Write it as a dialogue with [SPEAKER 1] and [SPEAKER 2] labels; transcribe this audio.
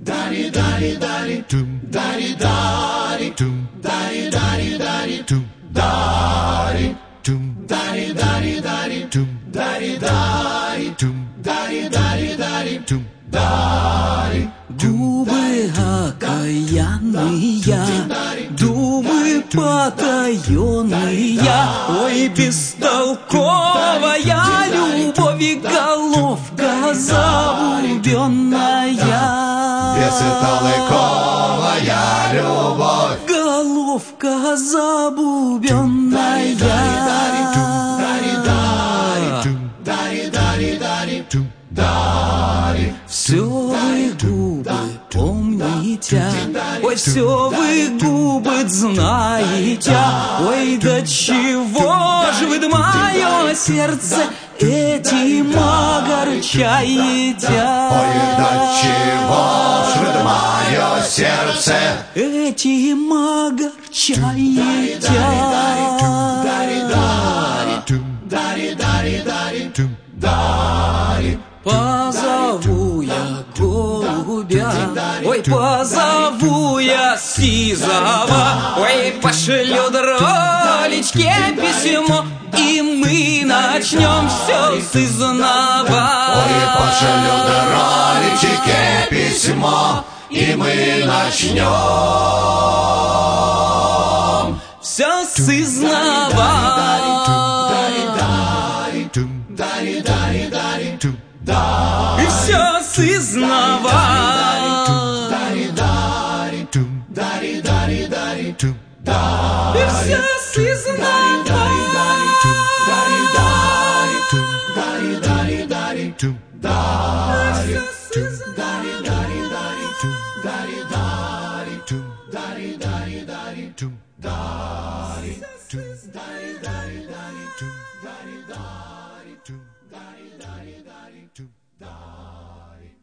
[SPEAKER 1] Dari dari dari tum dari dari tum dari dari dari tum dari tum dari dari dari tum dari dari tum dari dari dari tum dari.
[SPEAKER 2] Губы окаянные, думы потаенные, ой, бестолковая любовь и головка забубенная.
[SPEAKER 1] Бестолковая любовь,
[SPEAKER 2] Головка забубенная. Все вы губы помните, ой, все вы губы знаете, ой, до чего же вы мое сердце этим огорчаете?
[SPEAKER 1] ой, до чего же мое сердце
[SPEAKER 2] Этим огорчаете? Позову я голубя, ой, позову я сизого, ой, пошлю дролечке письмо, и мы начнем все с изнова.
[SPEAKER 1] ой, пошлю дролечке письмо, и мы начнем
[SPEAKER 2] все с изнова. И все с изнова. И все с изнова.
[SPEAKER 1] Dari